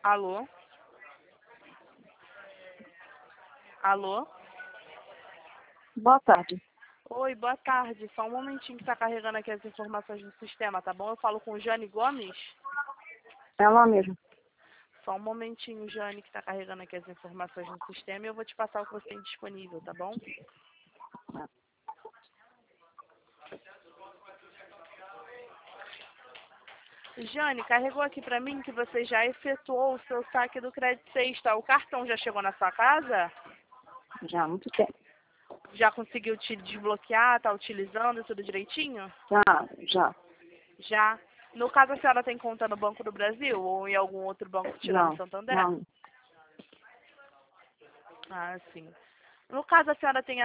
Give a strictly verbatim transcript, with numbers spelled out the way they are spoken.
Alô? Alô? Boa tarde. Oi, boa tarde. Só um momentinho que está carregando aqui as informações do sistema, tá bom? Eu falo com Jane Gomes. Ela mesmo. Só um momentinho, Jane, que está carregando aqui as informações no sistema e eu vou te passar o que você tem disponível, tá bom? Jane, carregou aqui para mim que você já efetuou o seu saque do Crédito Sexta. O cartão já chegou na sua casa? Já há muito tempo. Já conseguiu te desbloquear? Tá utilizando tudo direitinho? Já, já. Já. No caso, a senhora tem conta no Banco do Brasil ou em algum outro banco tirando Não, Santander? não. Ah, sim. No caso, a senhora tem